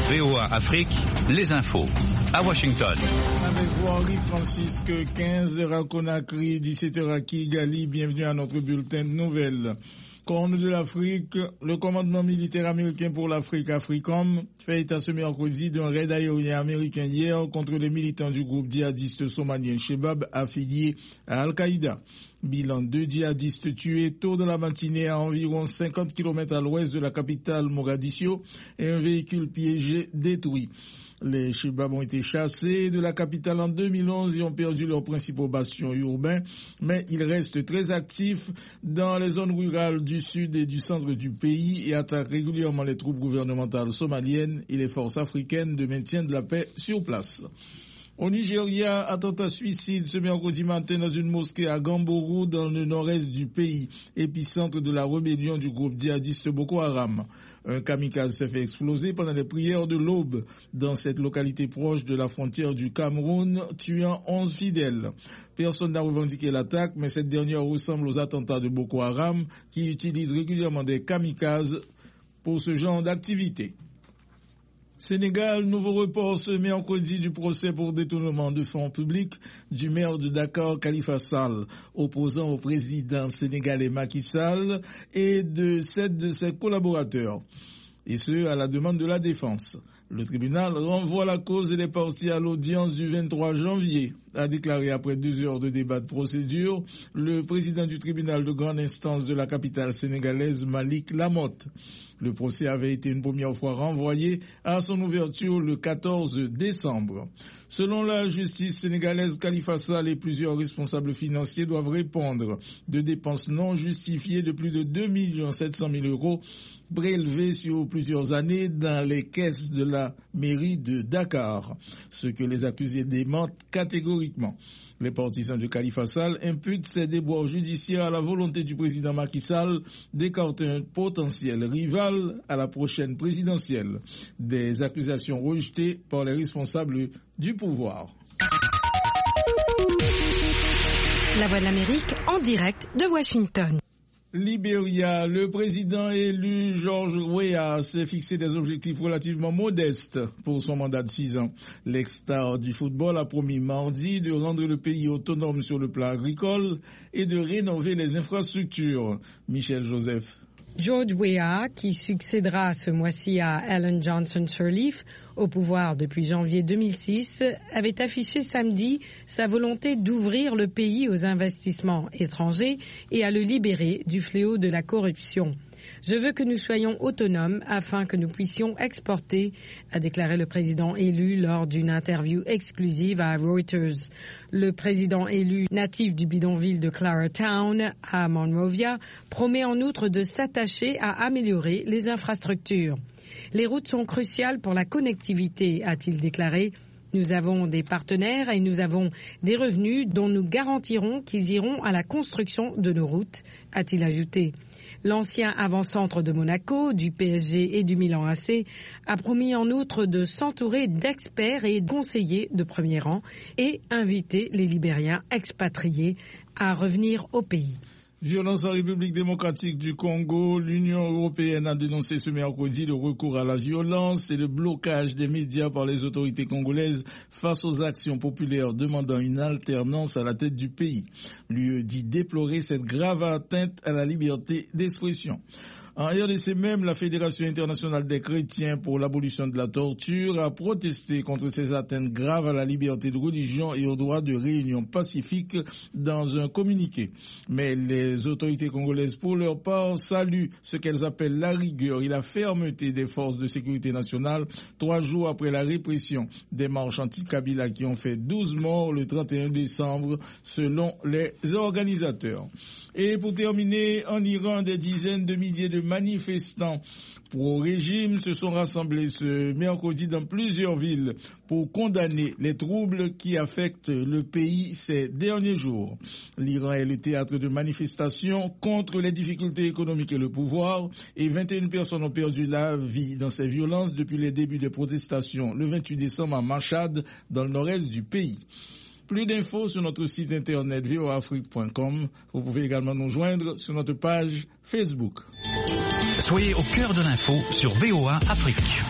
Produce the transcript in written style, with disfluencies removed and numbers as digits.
VOA Afrique, les infos. À Washington. Avec vous, Henri-Francisque, 15h à Conakry, 17h à Kigali. Bienvenue à notre bulletin de nouvelles. Corne de l'Afrique, le commandement militaire américain pour l'Afrique, AFRICOM, fait état ce mercredi d'un raid aérien américain hier contre les militants du groupe djihadiste somalien Shebab affilié à Al-Qaïda. Bilan 2 djihadistes tués tôt dans la matinée à environ 50 km à l'ouest de la capitale Mogadiscio et un véhicule piégé détruit. Les Shebab ont été chassés de la capitale en 2011 et ont perdu leurs principaux bastions urbains, mais ils restent très actifs dans les zones rurales du sud et du centre du pays et attaquent régulièrement les troupes gouvernementales somaliennes et les forces africaines de maintien de la paix sur place. Au Nigeria, attentat suicide ce mercredi matin dans une mosquée à Gambourou dans le nord-est du pays, épicentre de la rébellion du groupe djihadiste Boko Haram. Un kamikaze s'est fait exploser pendant les prières de l'aube dans cette localité proche de la frontière du Cameroun, tuant 11 fidèles. Personne n'a revendiqué l'attaque, mais cette dernière ressemble aux attentats de Boko Haram qui utilisent régulièrement des kamikazes pour ce genre d'activité. Sénégal, nouveau report ce mercredi du procès pour détournement de fonds publics du maire de Dakar, Khalifa Sall, opposant au président sénégalais Macky Sall et de 7 de ses collaborateurs, et ce à la demande de la défense. Le tribunal renvoie la cause et les parties à l'audience du 23 janvier, a déclaré après 2 heures de débat de procédure le président du tribunal de grande instance de la capitale sénégalaise, Malik Lamotte. Le procès avait été une première fois renvoyé à son ouverture le 14 décembre. Selon la justice sénégalaise, Khalifa Sall et plusieurs responsables financiers doivent répondre de dépenses non justifiées de plus de 2 700 000 euros prélevés sur plusieurs années dans les caisses de la mairie de Dakar, ce que les accusés démentent catégoriquement. Les partisans de Khalifa Sall imputent ces déboires judiciaires à la volonté du président Macky Sall d'écarter un potentiel rival à la prochaine présidentielle. Des accusations rejetées par les responsables du pouvoir. La Voix de l'Amérique en direct de Washington. Libéria, le président élu George Weah s'est fixé des objectifs relativement modestes pour son mandat de 6 ans. L'ex-star du football a promis mardi de rendre le pays autonome sur le plan agricole et de rénover les infrastructures. Michel Joseph. George Weah, qui succédera ce mois-ci à Ellen Johnson Sirleaf, au pouvoir depuis janvier 2006, avait affiché samedi sa volonté d'ouvrir le pays aux investissements étrangers et à le libérer du fléau de la corruption. Je veux que nous soyons autonomes afin que nous puissions exporter, a déclaré le président élu lors d'une interview exclusive à Reuters. Le président élu natif du bidonville de Claratown à Monrovia promet en outre de s'attacher à améliorer les infrastructures. Les routes sont cruciales pour la connectivité, a-t-il déclaré. Nous avons des partenaires et nous avons des revenus dont nous garantirons qu'ils iront à la construction de nos routes, a-t-il ajouté. L'ancien avant-centre de Monaco, du PSG et du Milan AC a promis en outre de s'entourer d'experts et de conseillers de premier rang et inviter les Libériens expatriés à revenir au pays. Violence en République démocratique du Congo, l'Union européenne a dénoncé ce mercredi le recours à la violence et le blocage des médias par les autorités congolaises face aux actions populaires demandant une alternance à la tête du pays. L'UE dit déplorer cette grave atteinte à la liberté d'expression. En RDC même, la Fédération internationale des chrétiens pour l'abolition de la torture a protesté contre ces atteintes graves à la liberté de religion et au droit de réunion pacifique dans un communiqué. Mais les autorités congolaises, pour leur part, saluent ce qu'elles appellent la rigueur et la fermeté des forces de sécurité nationale 3 jours après la répression des marches anti-Kabila qui ont fait 12 morts le 31 décembre selon les organisateurs. Et pour terminer, en Iran, des dizaines de milliers de manifestants pro-régime se sont rassemblés ce mercredi dans plusieurs villes pour condamner les troubles qui affectent le pays ces derniers jours. L'Iran est le théâtre de manifestations contre les difficultés économiques et le pouvoir, et 21 personnes ont perdu la vie dans ces violences depuis les débuts des protestations le 28 décembre à Mashhad, dans le nord-est du pays. Plus d'infos sur notre site internet voaafrique.com. Vous pouvez également nous joindre sur notre page Facebook. Soyez au cœur de l'info sur VOA Afrique.